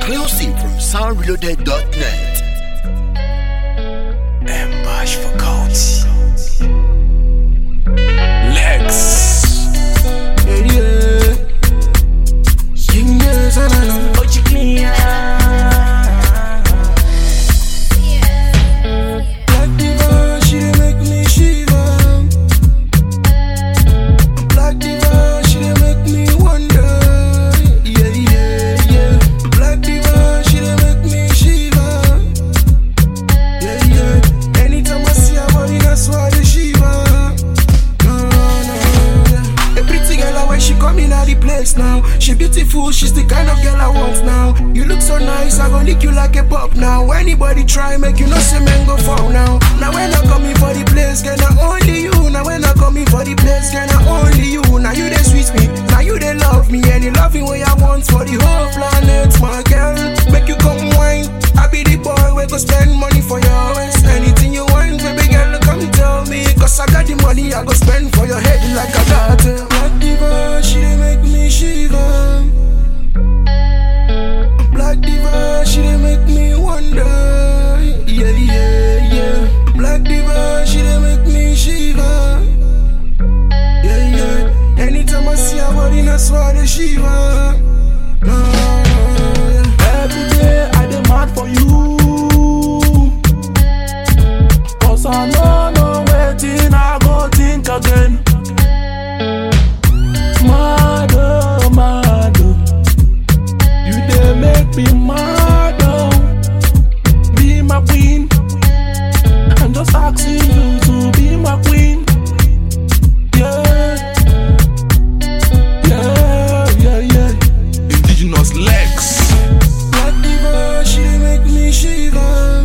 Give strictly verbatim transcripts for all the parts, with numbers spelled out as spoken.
Exclusive from sound reloaded dot net. Ambush for Coats. Lex. Yeah, yeah. Sing yes, I know. Oh, you clean. Black diva, she dey make me shiver. Black diva, she dey make me wonder. Yeah, yeah, yeah. Black diva, she dey make me shiver. Yeah, yeah. Anytime I see her body, that's why I dey shiver. No, no, yeah. A pretty girl, when she come in at the place now. She beautiful, she's the kind of girl I want now. You look so nice, I gon' lick you like a pop now. Anybody try, make you know say men go fall now. Now when I come in for the place, girl, I only you. Now when I come in for the place, girl, I only you. Now you they sweet me, now you they love me. And the loving way I want for the whole planet, my girl. Make you come wine, I be the boy we go spend money for your waist. Anything you want, baby girl, come tell me. Cause I got the money, I go spend for your head like I got it. Black diva, she dey make me shiver. Black diva, she dey make me wonder. Yeah, yeah, yeah. Black diva, she dey make me shiver. Yeah, yeah. Anytime I see her body, that's why they shiver. No, no, yeah. Every day I demand for you. Cause I know no waiting, I go think again. Mad, oh, mad, oh. You dey make me mad, oh. Be my queen. I'm just asking you to be my queen. Yeah. Yeah, yeah, yeah. Indigenous Lex. Black diva, she dey make me shiver.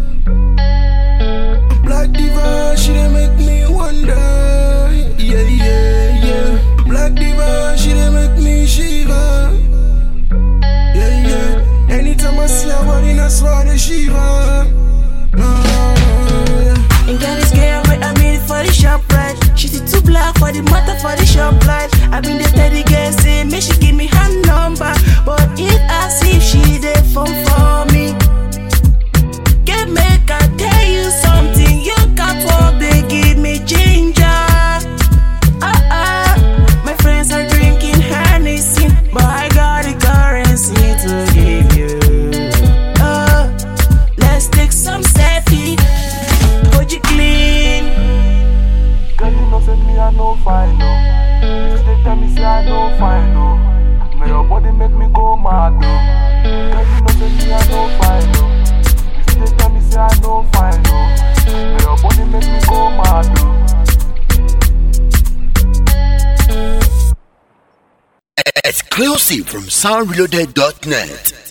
Black diva, she dey make me wonder. Yeah, yeah, yeah. Black diva, she dey make me shiver. Yeah, yeah. Anytime I see her body, that's why they shiver. No, no, yeah. And got this girl where I made it for the shop right. She's too black for the matter for the shop light. I been the steady girl say me she give me her number, but it as if she dey phone for me. Can make I tell you something? You can't walk, they give me ginger. Ah ah, my friends are drinking Hennessy, but I got the currency to give you. Uh, let's take some selfie. Hold you clean. Girl, you know say me I no fine, no. If they tell me say I no fine, no. Now your body make me go mad, no. Girl, you know say me I no fine, no. If they tell me say I no fine, no. Now your body make me go mad, no. Exclusive from sound reloaded dot net.